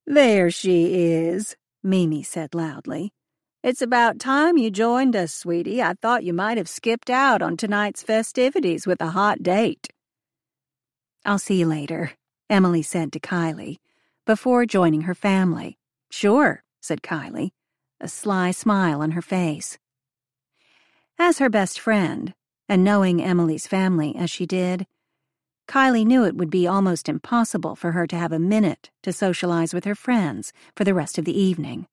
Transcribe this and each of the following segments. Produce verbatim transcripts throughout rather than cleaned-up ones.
"There she is," Mimi said loudly. "It's about time you joined us, sweetie. I thought you might have skipped out on tonight's festivities with a hot date." "I'll see you later," Emily said to Kylie, before joining her family. "Sure," said Kylie, a sly smile on her face. As her best friend, and knowing Emily's family as she did, Kylie knew it would be almost impossible for her to have a minute to socialize with her friends for the rest of the evening.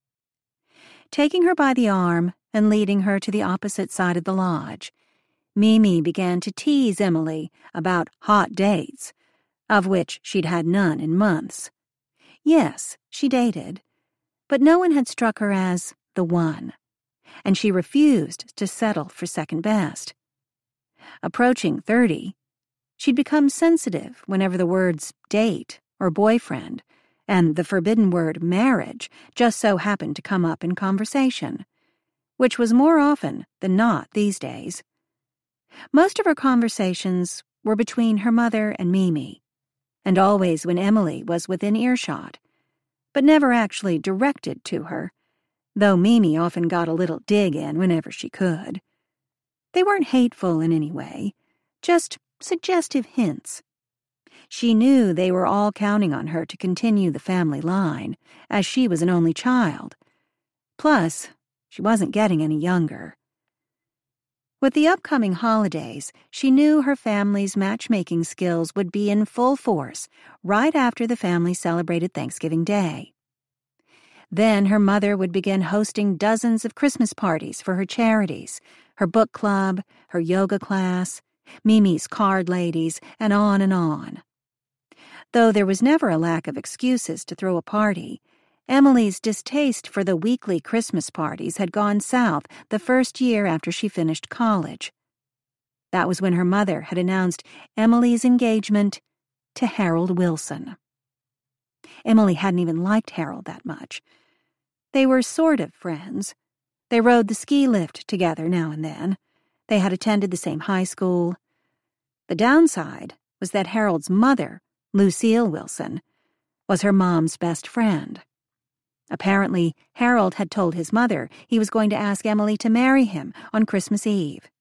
Taking her by the arm and leading her to the opposite side of the lodge, Mimi began to tease Emily about hot dates, of which she'd had none in months. Yes, she dated, but no one had struck her as the one, and she refused to settle for second best. Approaching thirty, she'd become sensitive whenever the words date or boyfriend and the forbidden word marriage just so happened to come up in conversation, which was more often than not these days. Most of her conversations were between her mother and Mimi, and always when Emily was within earshot, but never actually directed to her, though Mimi often got a little dig in whenever she could. They weren't hateful in any way, just suggestive hints. She knew they were all counting on her to continue the family line, as she was an only child. Plus, she wasn't getting any younger. With the upcoming holidays, she knew her family's matchmaking skills would be in full force right after the family celebrated Thanksgiving Day. Then her mother would begin hosting dozens of Christmas parties for her charities, her book club, her yoga class, Mimi's card ladies, and on and on. Though there was never a lack of excuses to throw a party, Emily's distaste for the weekly Christmas parties had gone south the first year after she finished college. That was when her mother had announced Emily's engagement to Harold Wilson. Emily hadn't even liked Harold that much. They were sort of friends. They rode the ski lift together now and then. They had attended the same high school. The downside was that Harold's mother, Lucille Wilson, was her mom's best friend. Apparently, Harold had told his mother he was going to ask Emily to marry him on Christmas Eve.